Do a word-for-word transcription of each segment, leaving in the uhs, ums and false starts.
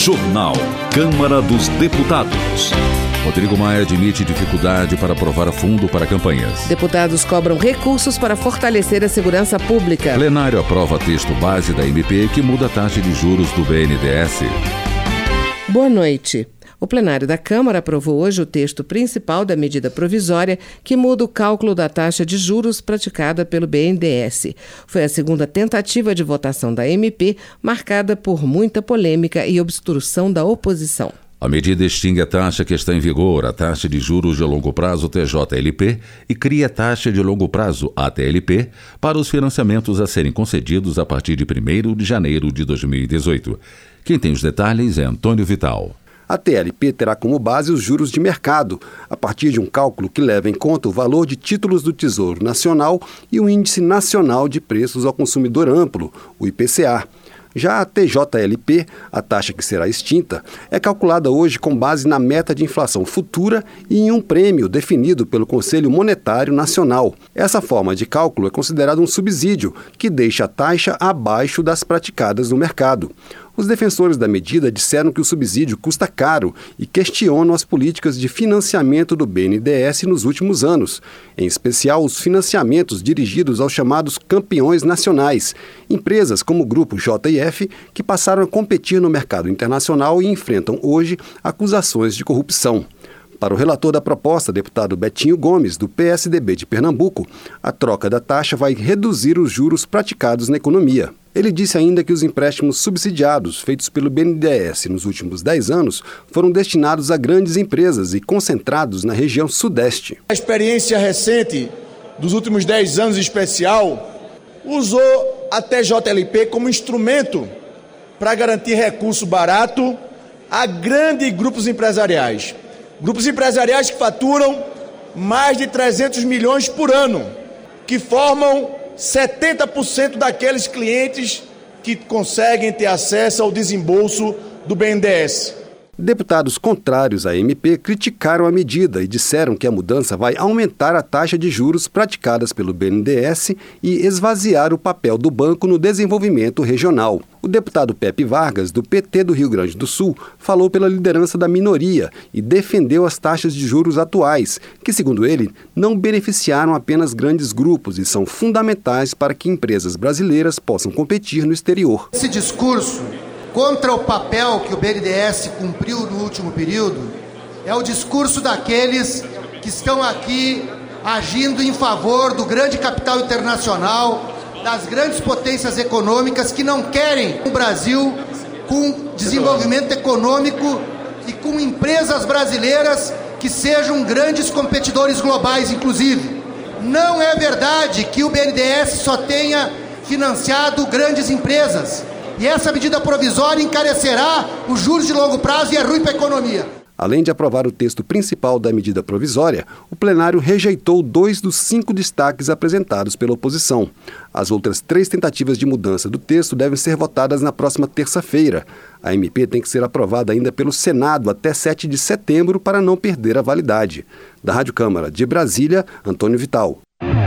Jornal Câmara dos Deputados. Rodrigo Maia admite dificuldade para aprovar fundo para campanhas. Deputados cobram recursos para fortalecer a segurança pública. Plenário aprova texto base da M P que muda a taxa de juros do B N D E S. Boa noite. O plenário da Câmara aprovou hoje o texto principal da medida provisória que muda o cálculo da taxa de juros praticada pelo B N D E S. Foi a segunda tentativa de votação da M P, marcada por muita polêmica e obstrução da oposição. A medida extingue a taxa que está em vigor, a taxa de juros de longo prazo T J L P, e cria a taxa de longo prazo A T L P para os financiamentos a serem concedidos a partir de primeiro de janeiro de dois mil e dezoito. Quem tem os detalhes é Antônio Vital. A T L P terá como base os juros de mercado, a partir de um cálculo que leva em conta o valor de títulos do Tesouro Nacional e o Índice Nacional de Preços ao Consumidor Amplo, o I P C A. Já a T J L P, a taxa que será extinta, é calculada hoje com base na meta de inflação futura e em um prêmio definido pelo Conselho Monetário Nacional. Essa forma de cálculo é considerada um subsídio, que deixa a taxa abaixo das praticadas no mercado. Os defensores da medida disseram que o subsídio custa caro e questionam as políticas de financiamento do B N D E S nos últimos anos, em especial os financiamentos dirigidos aos chamados campeões nacionais, empresas como o Grupo J I F, que passaram a competir no mercado internacional e enfrentam hoje acusações de corrupção. Para o relator da proposta, deputado Betinho Gomes, do P S D B de Pernambuco, a troca da taxa vai reduzir os juros praticados na economia. Ele disse ainda que os empréstimos subsidiados feitos pelo B N D E S nos últimos dez anos foram destinados a grandes empresas e concentrados na região sudeste. A experiência recente dos últimos dez anos em especial usou a T J L P como instrumento para garantir recurso barato a grandes grupos empresariais. Grupos empresariais que faturam mais de trezentos milhões por ano, que formam setenta por cento daqueles clientes que conseguem ter acesso ao desembolso do B N D E S. Deputados contrários à M P criticaram a medida e disseram que a mudança vai aumentar a taxa de juros praticadas pelo B N D E S e esvaziar o papel do banco no desenvolvimento regional. O deputado Pepe Vargas, do P T do Rio Grande do Sul, falou pela liderança da minoria e defendeu as taxas de juros atuais, que, segundo ele, não beneficiaram apenas grandes grupos e são fundamentais para que empresas brasileiras possam competir no exterior. Esse discurso contra o papel que o B N D E S cumpriu no último período é o discurso daqueles que estão aqui agindo em favor do grande capital internacional, das grandes potências econômicas que não querem o Brasil com desenvolvimento econômico e com empresas brasileiras que sejam grandes competidores globais, inclusive. Não é verdade que o B N D E S só tenha financiado grandes empresas. E essa medida provisória encarecerá os juros de longo prazo e é ruim para a economia. Além de aprovar o texto principal da medida provisória, o plenário rejeitou dois dos cinco destaques apresentados pela oposição. As outras três tentativas de mudança do texto devem ser votadas na próxima terça-feira. A M P tem que ser aprovada ainda pelo Senado até sete de setembro para não perder a validade. Da Rádio Câmara de Brasília, Antônio Vital.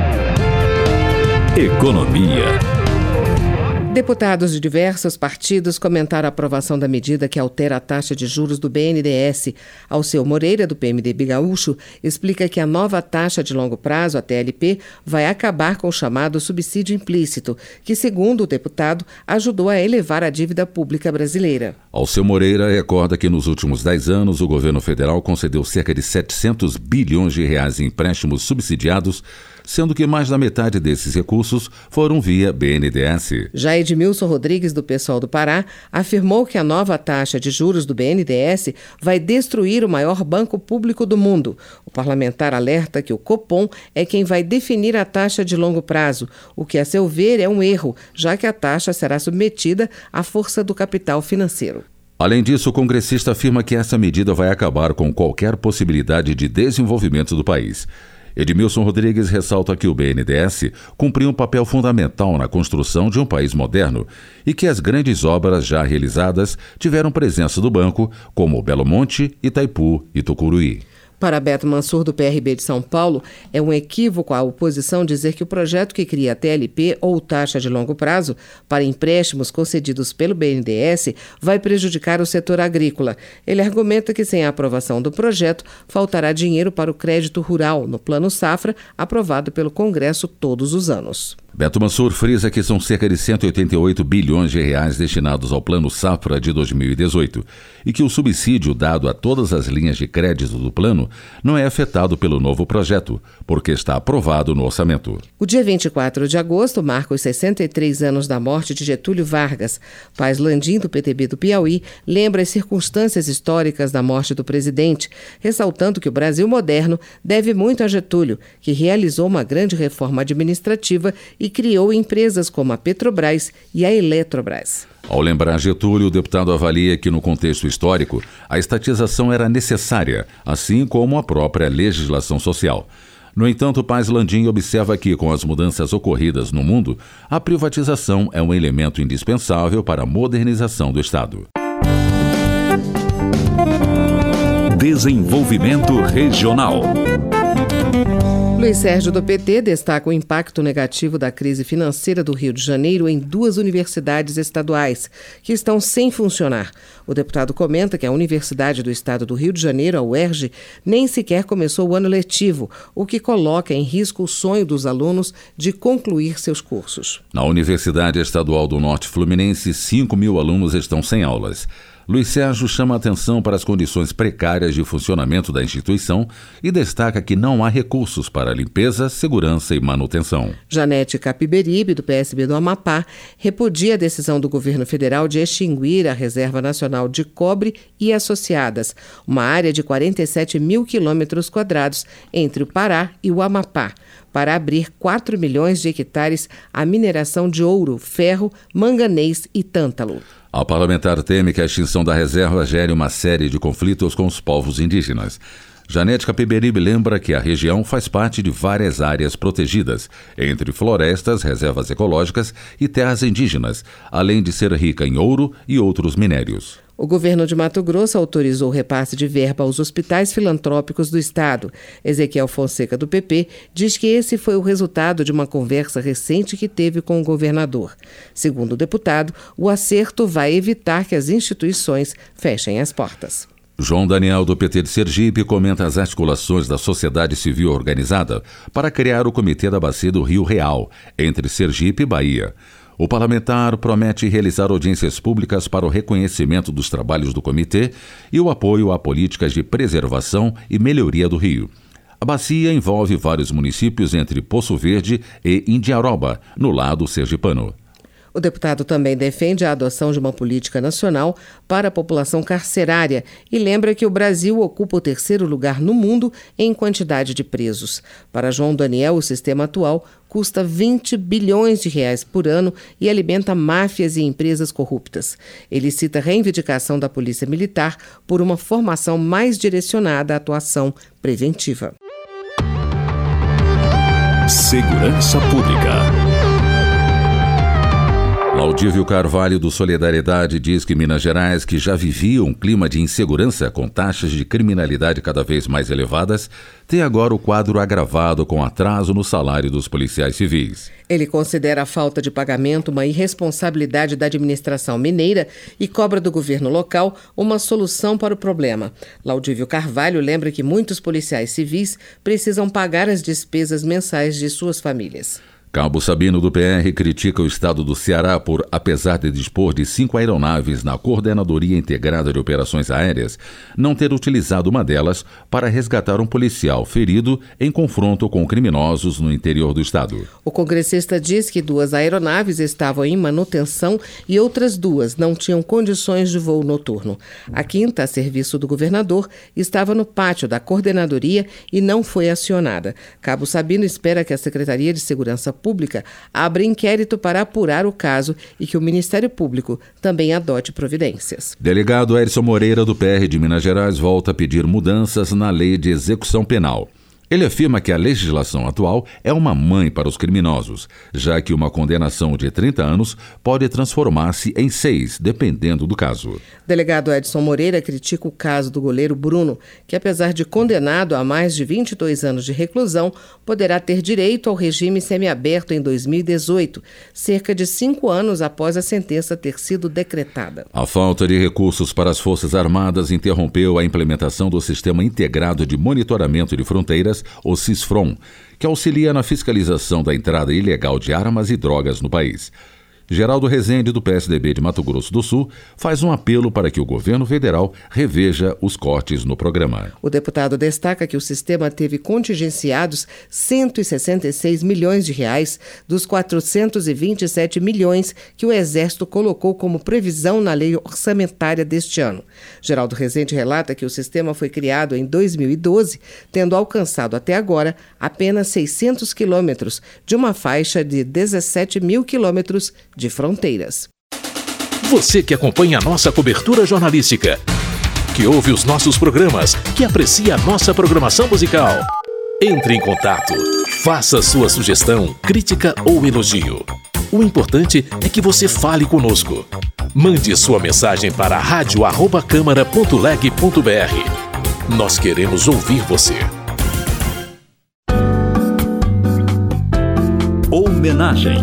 Economia. Deputados de diversos partidos comentaram a aprovação da medida que altera a taxa de juros do B N D E S. Alceu Moreira, do P M D B Gaúcho, explica que a nova taxa de longo prazo, a T L P, vai acabar com o chamado subsídio implícito, que, segundo o deputado, ajudou a elevar a dívida pública brasileira. Alceu Moreira recorda que nos últimos dez anos o governo federal concedeu cerca de setecentos bilhões de reais em empréstimos subsidiados, sendo que mais da metade desses recursos foram via B N D E S. Já Edmilson Rodrigues, do PSOL do Pará, afirmou que a nova taxa de juros do B N D E S vai destruir o maior banco público do mundo. O parlamentar alerta que o Copom é quem vai definir a taxa de longo prazo, o que, a seu ver, é um erro, já que a taxa será submetida à força do capital financeiro. Além disso, o congressista afirma que essa medida vai acabar com qualquer possibilidade de desenvolvimento do país. Edmilson Rodrigues ressalta que o B N D E S cumpriu um papel fundamental na construção de um país moderno e que as grandes obras já realizadas tiveram presença do banco, como Belo Monte, Itaipu e Tucuruí. Para Beto Mansur, do P R B de São Paulo, é um equívoco a oposição dizer que o projeto que cria a T L P, ou taxa de longo prazo, para empréstimos concedidos pelo B N D E S, vai prejudicar o setor agrícola. Ele argumenta que, sem a aprovação do projeto, faltará dinheiro para o crédito rural no Plano Safra, aprovado pelo Congresso todos os anos. Beto Mansur frisa que são cerca de cento e oitenta e oito bilhões de reais destinados ao Plano Safra de dois mil e dezoito e que o subsídio dado a todas as linhas de crédito do plano não é afetado pelo novo projeto, porque está aprovado no orçamento. O dia vinte e quatro de agosto marca os sessenta e três anos da morte de Getúlio Vargas. Paz Landim, do P T B do Piauí, lembra as circunstâncias históricas da morte do presidente, ressaltando que o Brasil moderno deve muito a Getúlio, que realizou uma grande reforma administrativa e criou empresas como a Petrobras e a Eletrobras. Ao lembrar Getúlio, o deputado avalia que, no contexto histórico, a estatização era necessária, assim como a própria legislação social. No entanto, Paz Landim observa que, com as mudanças ocorridas no mundo, a privatização é um elemento indispensável para a modernização do Estado. Desenvolvimento regional. Luiz Sérgio, do P T, destaca o impacto negativo da crise financeira do Rio de Janeiro em duas universidades estaduais, que estão sem funcionar. O deputado comenta que a Universidade do Estado do Rio de Janeiro, a U E R J, nem sequer começou o ano letivo, o que coloca em risco o sonho dos alunos de concluir seus cursos. Na Universidade Estadual do Norte Fluminense, cinco mil alunos estão sem aulas. Luiz Sérgio chama a atenção para as condições precárias de funcionamento da instituição e destaca que não há recursos para limpeza, segurança e manutenção. Janete Capiberibe, do P S B do Amapá, repudia a decisão do governo federal de extinguir a Reserva Nacional de Cobre e Associadas, uma área de quarenta e sete mil quilômetros quadrados entre o Pará e o Amapá, para abrir quatro milhões de hectares à mineração de ouro, ferro, manganês e tântalo. A parlamentar teme que a extinção da reserva gere uma série de conflitos com os povos indígenas. Janete Capiberibe lembra que a região faz parte de várias áreas protegidas, entre florestas, reservas ecológicas e terras indígenas, além de ser rica em ouro e outros minérios. O governo de Mato Grosso autorizou o repasse de verba aos hospitais filantrópicos do estado. Ezequiel Fonseca, do P P, diz que esse foi o resultado de uma conversa recente que teve com o governador. Segundo o deputado, o acerto vai evitar que as instituições fechem as portas. João Daniel, do P T de Sergipe, comenta as articulações da sociedade civil organizada para criar o Comitê da Bacia do Rio Real, entre Sergipe e Bahia. O parlamentar promete realizar audiências públicas para o reconhecimento dos trabalhos do comitê e o apoio a políticas de preservação e melhoria do rio. A bacia envolve vários municípios entre Poço Verde e Indiaroba, no lado sergipano. O deputado também defende a adoção de uma política nacional para a população carcerária e lembra que o Brasil ocupa o terceiro lugar no mundo em quantidade de presos. Para João Daniel, o sistema atual custa vinte bilhões de reais por ano e alimenta máfias e empresas corruptas. Ele cita a reivindicação da Polícia Militar por uma formação mais direcionada à atuação preventiva. Segurança Pública. Laudívio Carvalho, do Solidariedade, diz que Minas Gerais, que já vivia um clima de insegurança com taxas de criminalidade cada vez mais elevadas, tem agora o quadro agravado com atraso no salário dos policiais civis. Ele considera a falta de pagamento uma irresponsabilidade da administração mineira e cobra do governo local uma solução para o problema. Laudívio Carvalho lembra que muitos policiais civis precisam pagar as despesas mensais de suas famílias. Cabo Sabino, do P R, critica o estado do Ceará por, apesar de dispor de cinco aeronaves na Coordenadoria Integrada de Operações Aéreas, não ter utilizado uma delas para resgatar um policial ferido em confronto com criminosos no interior do estado. O congressista diz que duas aeronaves estavam em manutenção e outras duas não tinham condições de voo noturno. A quinta, a serviço do governador, estava no pátio da Coordenadoria e não foi acionada. Cabo Sabino espera que a Secretaria de Segurança Pública abra inquérito para apurar o caso e que o Ministério Público também adote providências. Delegado Edson Moreira, do P R de Minas Gerais, volta a pedir mudanças na lei de execução penal. Ele afirma que a legislação atual é uma mãe para os criminosos, já que uma condenação de trinta anos pode transformar-se em seis, dependendo do caso. Delegado Edson Moreira critica o caso do goleiro Bruno, que apesar de condenado a mais de vinte e dois anos de reclusão, poderá ter direito ao regime semiaberto em dois mil e dezoito, cerca de cinco anos após a sentença ter sido decretada. A falta de recursos para as Forças Armadas interrompeu a implementação do Sistema Integrado de Monitoramento de Fronteiras, o SISFRON, que auxilia na fiscalização da entrada ilegal de armas e drogas no país. Geraldo Rezende, do P S D B de Mato Grosso do Sul, faz um apelo para que o governo federal reveja os cortes no programa. O deputado destaca que o sistema teve contingenciados cento e sessenta e seis milhões de reais dos quatrocentos e vinte e sete milhões que o Exército colocou como previsão na lei orçamentária deste ano. Geraldo Rezende relata que o sistema foi criado em dois mil e doze, tendo alcançado até agora apenas seiscentos quilômetros de uma faixa de dezessete mil quilômetros de fronteiras. Você que acompanha a nossa cobertura jornalística, que ouve os nossos programas, que aprecia a nossa programação musical. Entre em contato, faça sua sugestão, crítica ou elogio. O importante é que você fale conosco. Mande sua mensagem para rádio arroba câmara ponto leg ponto br. Nós queremos ouvir você. Homenagem.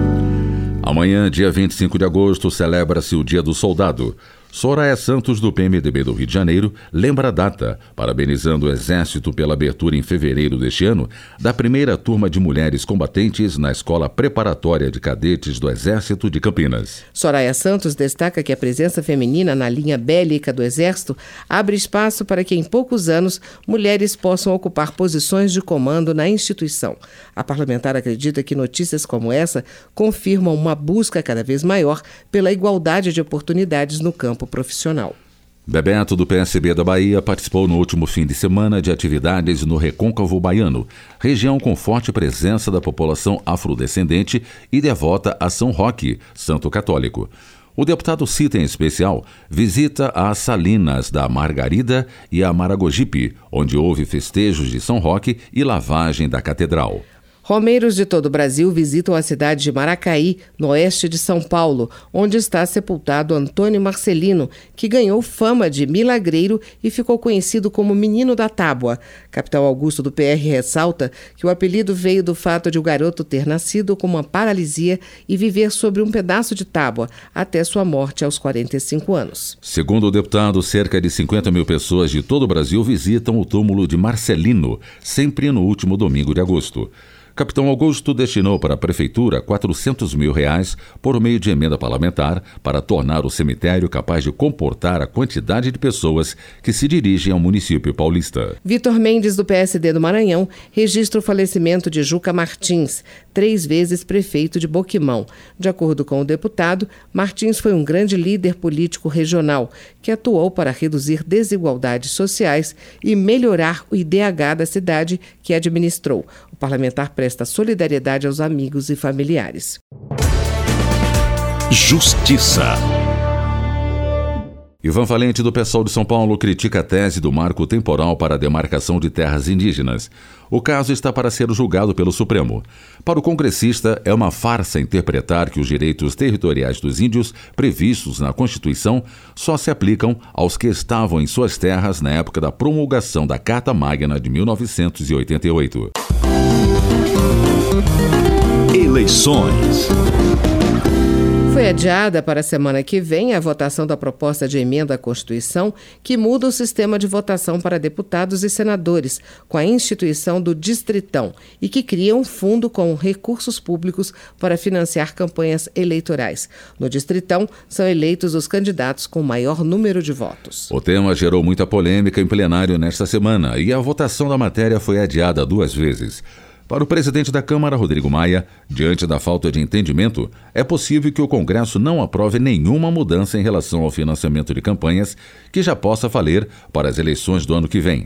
Amanhã, dia vinte e cinco de agosto, celebra-se o Dia do Soldado. Soraya Santos, do P M D B do Rio de Janeiro, lembra a data, parabenizando o Exército pela abertura em fevereiro deste ano da primeira turma de mulheres combatentes na Escola Preparatória de Cadetes do Exército de Campinas. Soraya Santos destaca que a presença feminina na linha bélica do Exército abre espaço para que em poucos anos mulheres possam ocupar posições de comando na instituição. A parlamentar acredita que notícias como essa confirmam uma busca cada vez maior pela igualdade de oportunidades no campo profissional. Bebeto, do P S B da Bahia, participou no último fim de semana de atividades no Recôncavo Baiano, região com forte presença da população afrodescendente e devota a São Roque, santo católico. O deputado cita em especial visita às Salinas da Margarida e a Maragogipe, onde houve festejos de São Roque e lavagem da catedral. Romeiros de todo o Brasil visitam a cidade de Maracaí, no oeste de São Paulo, onde está sepultado Antônio Marcelino, que ganhou fama de milagreiro e ficou conhecido como Menino da Tábua. Capitão Augusto do P R ressalta que o apelido veio do fato de o garoto ter nascido com uma paralisia e viver sobre um pedaço de tábua até sua morte aos quarenta e cinco anos. Segundo o deputado, cerca de cinquenta mil pessoas de todo o Brasil visitam o túmulo de Marcelino, sempre no último domingo de agosto. Capitão Augusto destinou para a Prefeitura quatrocentos mil reais por meio de emenda parlamentar para tornar o cemitério capaz de comportar a quantidade de pessoas que se dirigem ao município paulista. Vitor Mendes, do P S D do Maranhão, registra o falecimento de Juca Martins, três vezes prefeito de Boquimão. De acordo com o deputado, Martins foi um grande líder político regional que atuou para reduzir desigualdades sociais e melhorar o I D H da cidade que administrou. O parlamentar presta solidariedade aos amigos e familiares. Justiça. Ivan Valente, do PSOL de São Paulo, critica a tese do marco temporal para a demarcação de terras indígenas. O caso está para ser julgado pelo Supremo. Para o congressista, é uma farsa interpretar que os direitos territoriais dos índios previstos na Constituição só se aplicam aos que estavam em suas terras na época da promulgação da Carta Magna de mil novecentos e oitenta e oito. Eleições. Foi adiada para a semana que vem a votação da proposta de emenda à Constituição que muda o sistema de votação para deputados e senadores, com a instituição do Distritão, e que cria um fundo com recursos públicos para financiar campanhas eleitorais. No Distritão, são eleitos os candidatos com maior número de votos. O tema gerou muita polêmica em plenário nesta semana e a votação da matéria foi adiada duas vezes. Para o presidente da Câmara, Rodrigo Maia, diante da falta de entendimento, é possível que o Congresso não aprove nenhuma mudança em relação ao financiamento de campanhas que já possa valer para as eleições do ano que vem.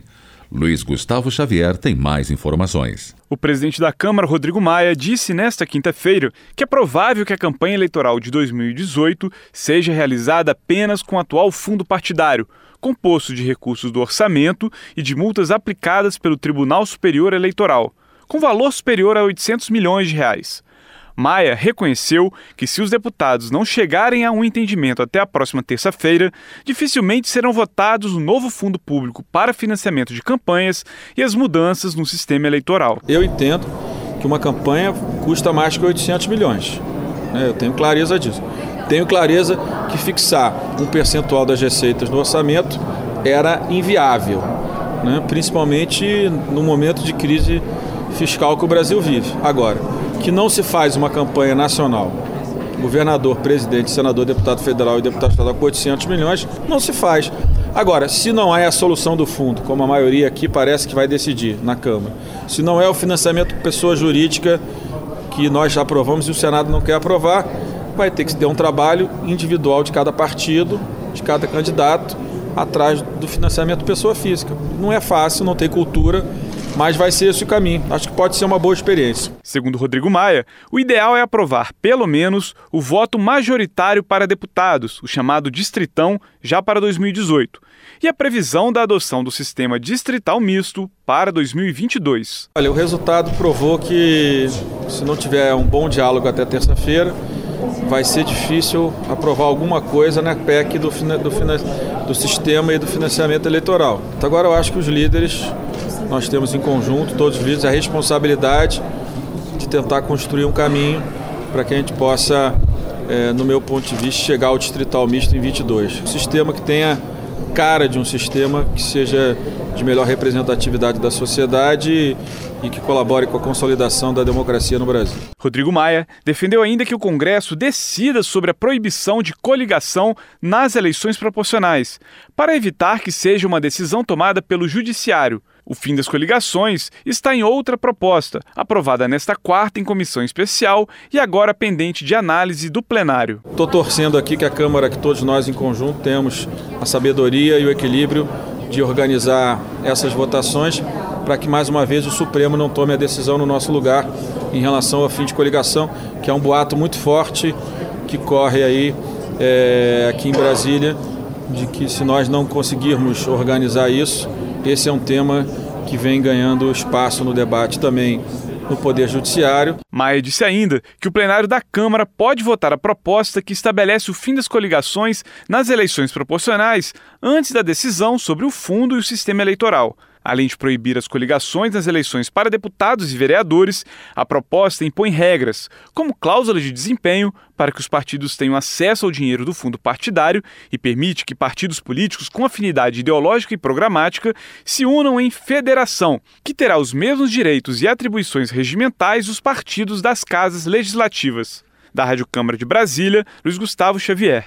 Luiz Gustavo Xavier tem mais informações. O presidente da Câmara, Rodrigo Maia, disse nesta quinta-feira que é provável que a campanha eleitoral de dois mil e dezoito seja realizada apenas com o atual fundo partidário, composto de recursos do orçamento e de multas aplicadas pelo Tribunal Superior Eleitoral, com valor superior a oitocentos milhões de reais. Maia reconheceu que se os deputados não chegarem a um entendimento até a próxima terça-feira, dificilmente serão votados o novo fundo público para financiamento de campanhas e as mudanças no sistema eleitoral. Eu entendo que uma campanha custa mais que oitocentos milhões. Eu tenho clareza disso. Tenho clareza que fixar um percentual das receitas no orçamento era inviável, né? Principalmente no momento de crise fiscal que o Brasil vive. Agora, que não se faz uma campanha nacional, governador, presidente, senador, deputado federal e deputado estadual com oitocentos milhões, não se faz. Agora, se não é a solução do fundo, como a maioria aqui parece que vai decidir na Câmara, se não é o financiamento por pessoa jurídica que nós já aprovamos e o Senado não quer aprovar, vai ter que ter um trabalho individual de cada partido, de cada candidato, atrás do financiamento pessoa física. Não é fácil, não tem cultura, mas vai ser esse o caminho. Acho que pode ser uma boa experiência. Segundo Rodrigo Maia, o ideal é aprovar, pelo menos, o voto majoritário para deputados, o chamado distritão, já para dois mil e dezoito, e a previsão da adoção do sistema distrital misto para dois mil e vinte e dois. Olha, o resultado provou que, se não tiver um bom diálogo até terça-feira, vai ser difícil aprovar alguma coisa na P E C do, do, do sistema e do financiamento eleitoral. Então, agora eu acho que os líderes, nós temos em conjunto, todos os líderes, a responsabilidade de tentar construir um caminho para que a gente possa, é, no meu ponto de vista, chegar ao distrital misto em vinte e dois. Um sistema que tenha cara de um sistema que seja de melhor representatividade da sociedade e que colabore com a consolidação da democracia no Brasil. Rodrigo Maia defendeu ainda que o Congresso decida sobre a proibição de coligação nas eleições proporcionais, para evitar que seja uma decisão tomada pelo Judiciário. O fim das coligações está em outra proposta, aprovada nesta quarta em comissão especial e agora pendente de análise do plenário. Estou torcendo aqui que a Câmara, que todos nós em conjunto temos a sabedoria e o equilíbrio de organizar essas votações para que mais uma vez o Supremo não tome a decisão no nosso lugar em relação ao fim de coligação, que é um boato muito forte que corre aí é, aqui em Brasília, de que se nós não conseguirmos organizar isso, esse é um tema que vem ganhando espaço no debate também no Poder Judiciário. Maia disse ainda que o plenário da Câmara pode votar a proposta que estabelece o fim das coligações nas eleições proporcionais antes da decisão sobre o fundo e o sistema eleitoral. Além de proibir as coligações nas eleições para deputados e vereadores, a proposta impõe regras, como cláusula de desempenho, para que os partidos tenham acesso ao dinheiro do fundo partidário e permite que partidos políticos com afinidade ideológica e programática se unam em federação, que terá os mesmos direitos e atribuições regimentais dos partidos das casas legislativas. Da Rádio Câmara de Brasília, Luiz Gustavo Xavier.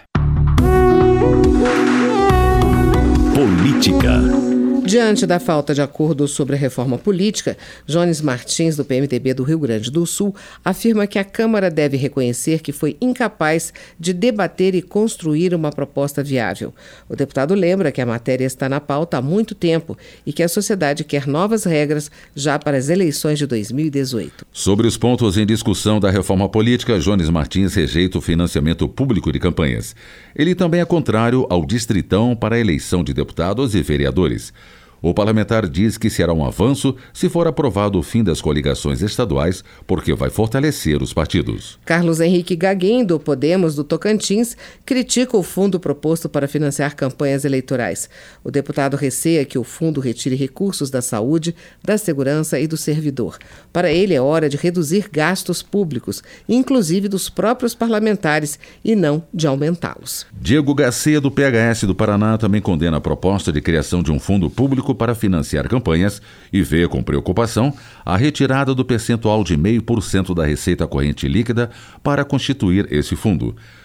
Política. Diante da falta de acordo sobre a reforma política, Jones Martins, do P M D B do Rio Grande do Sul, afirma que a Câmara deve reconhecer que foi incapaz de debater e construir uma proposta viável. O deputado lembra que a matéria está na pauta há muito tempo e que a sociedade quer novas regras já para as eleições de dois mil e dezoito. Sobre os pontos em discussão da reforma política, Jones Martins rejeita o financiamento público de campanhas. Ele também é contrário ao distritão para a eleição de deputados e vereadores. O parlamentar diz que será um avanço se for aprovado o fim das coligações estaduais, porque vai fortalecer os partidos. Carlos Henrique Gaguin, do Podemos do Tocantins, critica o fundo proposto para financiar campanhas eleitorais. O deputado receia que o fundo retire recursos da saúde, da segurança e do servidor. Para ele, é hora de reduzir gastos públicos, inclusive dos próprios parlamentares, e não de aumentá-los. Diego Garcia, do P H S do Paraná, também condena a proposta de criação de um fundo público para financiar campanhas e vê com preocupação a retirada do percentual de zero vírgula cinco por cento da receita corrente líquida para constituir esse fundo.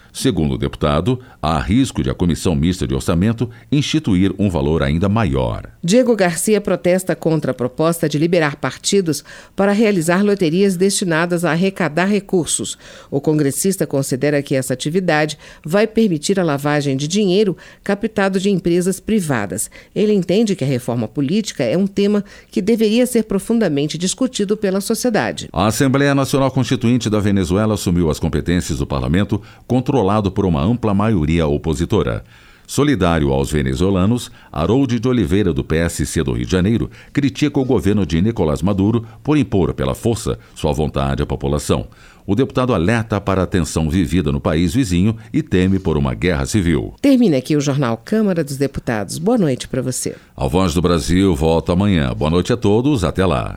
Segundo o deputado, há risco de a Comissão Mista de Orçamento instituir um valor ainda maior. Diego Garcia protesta contra a proposta de liberar partidos para realizar loterias destinadas a arrecadar recursos. O congressista considera que essa atividade vai permitir a lavagem de dinheiro captado de empresas privadas. Ele entende que a reforma política é um tema que deveria ser profundamente discutido pela sociedade. A Assembleia Nacional Constituinte da Venezuela assumiu as competências do parlamento, controlado por uma ampla maioria opositora. Solidário aos venezuelanos, Harold de Oliveira, do P S C do Rio de Janeiro, critica o governo de Nicolás Maduro por impor pela força sua vontade à população. O deputado alerta para a tensão vivida no país vizinho e teme por uma guerra civil. Termina aqui o Jornal Câmara dos Deputados. Boa noite para você. A Voz do Brasil volta amanhã. Boa noite a todos. Até lá.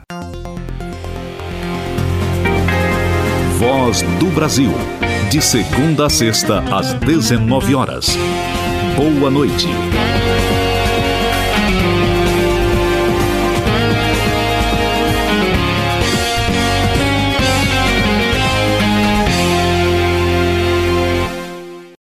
Voz do Brasil. De segunda a sexta, às dezenove horas. Boa noite.